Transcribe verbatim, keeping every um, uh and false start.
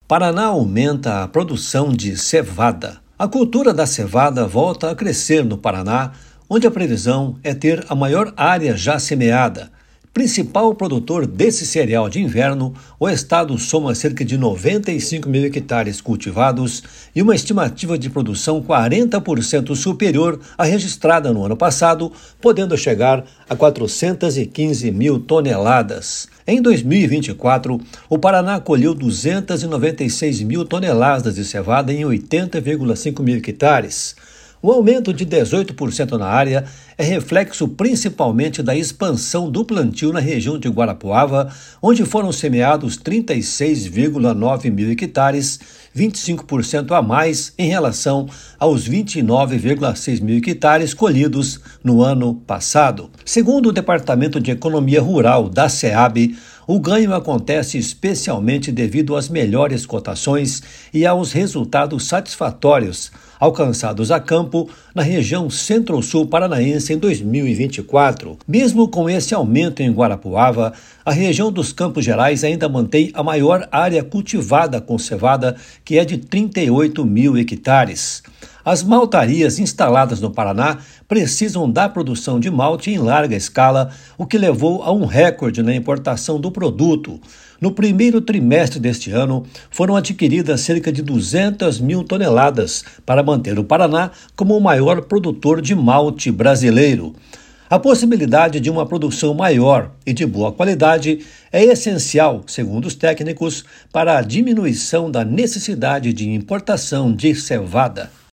Paraná aumenta a produção de cevada. A cultura da cevada volta a crescer no Paraná, onde a previsão é ter a maior área já semeada. Principal produtor desse cereal de inverno, o estado soma cerca de noventa e cinco mil hectares cultivados e uma estimativa de produção quarenta por cento superior à registrada no ano passado, podendo chegar a quatrocentas e quinze mil toneladas. Em dois mil e vinte e quatro, o Paraná colheu duzentas e noventa e seis mil toneladas de cevada em oitenta vírgula cinco mil hectares. O aumento de dezoito por cento na área é reflexo principalmente da expansão do plantio na região de Guarapuava, onde foram semeados trinta e seis vírgula nove mil hectares, vinte e cinco por cento a mais em relação aos vinte e nove vírgula seis mil hectares colhidos no ano passado. Segundo o Departamento de Economia Rural da SEAB, o ganho acontece especialmente devido às melhores cotações e aos resultados satisfatórios alcançados a campo na região centro-sul paranaense em dois mil e vinte e quatro. Mesmo com esse aumento em Guarapuava, a região dos Campos Gerais ainda mantém a maior área cultivada com cevada, que é de trinta e oito mil hectares. As maltarias instaladas no Paraná precisam da produção de malte em larga escala, o que levou a um recorde na importação do produto. No primeiro trimestre deste ano, foram adquiridas cerca de duzentas mil toneladas para manter o Paraná como o maior produtor de malte brasileiro. A possibilidade de uma produção maior e de boa qualidade é essencial, segundo os técnicos, para a diminuição da necessidade de importação de cevada.